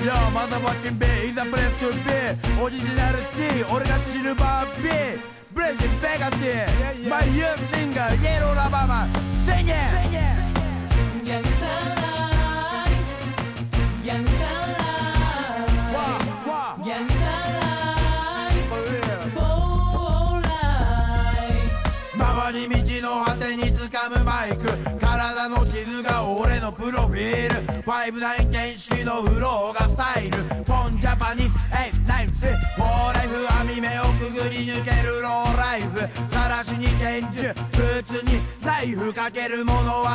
Yo, motherfucking B, is a place to be. Original T, 俺がシルバー B. Blazing Vega T, my youth singer, Yellow Rubber Man. Sing it! Gangsta life, gangsta life, Wah, gangsta life, for real. for life. 回り道の果てに掴むマイク、体の傷が俺のプロフィール。59形式のフローがスタイル。ポンジャパニス8ナイフフォーライフ、網目をくぐり抜けるローライフ。晒しに拳銃、ブーツにナイフかけるものは